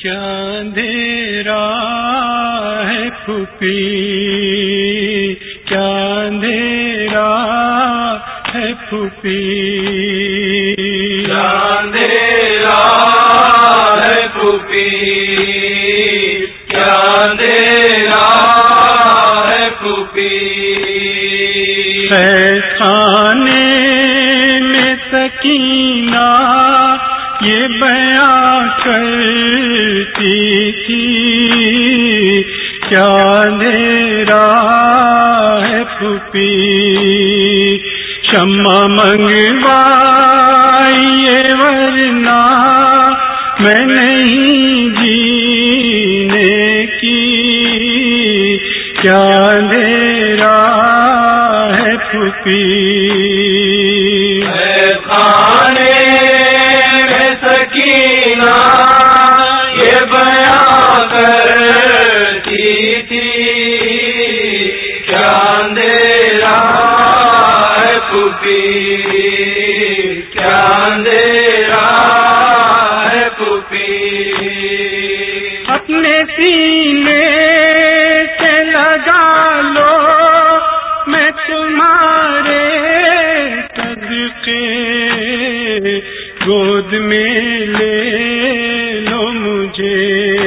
کیا اندھیرا ہے پھوپھی، کیا اندھیرا ہے پھوپھی، کیا اندھیرا ہے پھوپھی، کیا اندھیرا ہے پھوپھی، خانے میں سکینہ یہ بیاں کرتی تھی، کیا اندھیرا ہے پھوپھی، شمع منگوائیے ورنہ میں نہیں جینے کی، کیا اندھیرا ہے پھوپھی، خانے میں سکینہ یہ بیاں کرتی تھی، کیا اندھیرا ہے پھوپھی، کیا اندھیرا ہے پھوپھی، اپنے سینے سے لگا لو میں تمہارے صدقے، گود میں لے لو مجھے،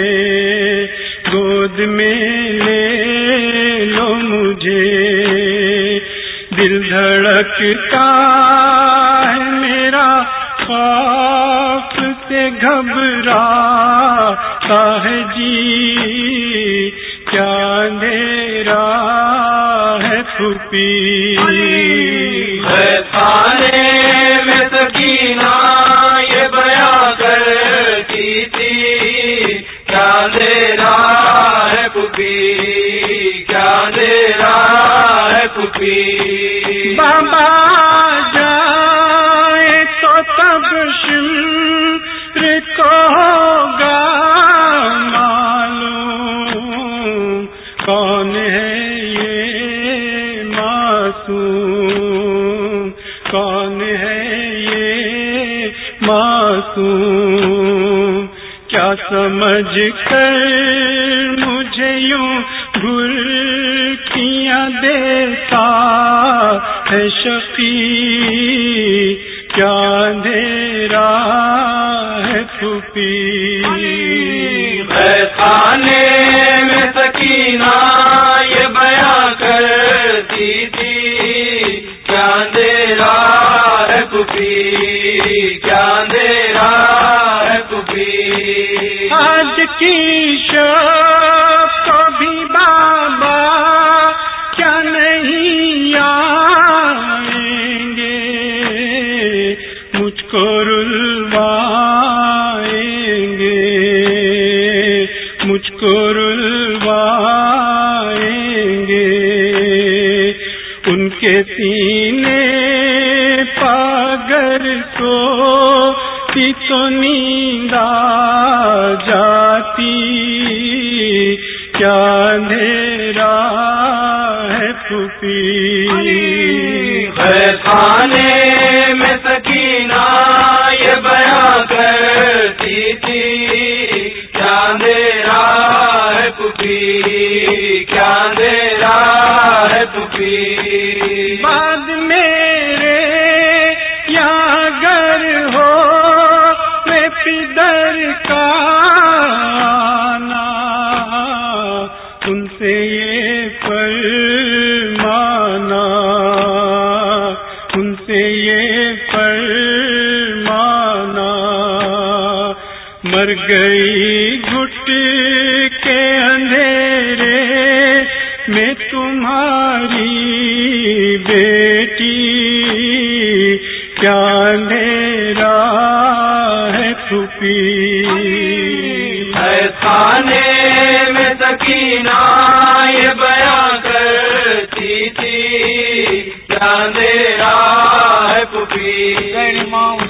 گود میں لے لو مجھے، دل دھڑکتا ہے میرا خوف سے گھبراتا ہے جی، کیا اندھیرا ہے پھوپھی، خانے میں سکینہ یہ بیاں کرتی تھی، کیا اندھیرا ہے پھوپھی، کیا اندھیرا ہے پھوپھی، بابا جائے تو تب شمر کو ہوگا معلوم کون ہے یہ معصوم، کون ہے یہ معصوم، کیا سمجھ کر مجھے یوں گھرکیاں دیتا ہے شقی، کیا اندھیرا ہے پھوپھی، خانے میں سکینہ یہ بیاں کرتی تھی، کیا اندھیرا ہے پھوپھی، کیا اندھیرا ہے پھوپھی، آج کی شب کو بھی بابا کیا نہیں آئیں گے، مجھ کو رلوائیں گے، مجھ کو رلوائیں گے، ان کے سینے پاگر کو تو نیند آ جاتی، کیا اندھیرا ہے پھوپھی، خانے میں سکینہ یہ بیاں کرتی تھی، کیا اندھیرا ہے پھوپھی، کیا اندھیرا ہے پھوپھی، بعد میرے یا اگر ہو میں پدر کا آنا، ان سے یہ فرمانا، ان سے یہ فرمانا، مر گئی گھٹ کے اندھیرے میں تمہاری بیٹی، کیا اندھیرا ہے پھوپھی، خانے میں سکینہ یہ بیاں کرتی تھی، کیا اندھیرا ہے پھوپھی،